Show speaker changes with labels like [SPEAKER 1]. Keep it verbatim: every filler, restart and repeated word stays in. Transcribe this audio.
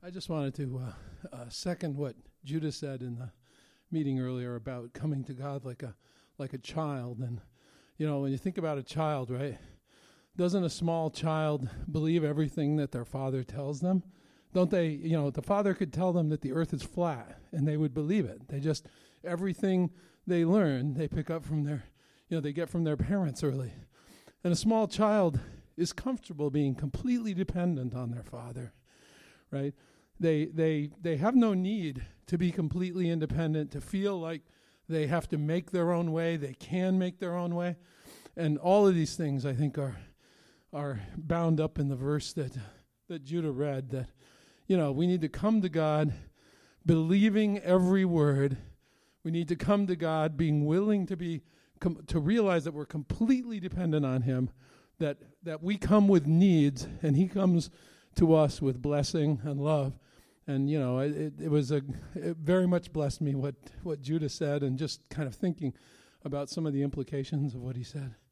[SPEAKER 1] I just wanted to uh, uh, second what Judah said in the meeting earlier about coming to God like a like a child. And, you know, when you think about a child, right, doesn't a small child believe everything that their father tells them? Don't they, you know, the father could tell them that the earth is flat, and they would believe it. They just, everything they learn, they pick up from their, you know, they get from their parents early. And a small child is comfortable being completely dependent on their father, right? They they they have no need to be completely independent, to feel like they have to make their own way, they can make their own way. And all of these things, I think, are are bound up in the verse that that Judah read, that, you know, we need to come to God believing every word. We need to come to God being willing to be com- to realize that we're completely dependent on him, that that we come with needs, and he comes to us with blessing and love. And, you know, it, it was a, it very much blessed me what, what Judah said, and just kind of thinking about some of the implications of what he said.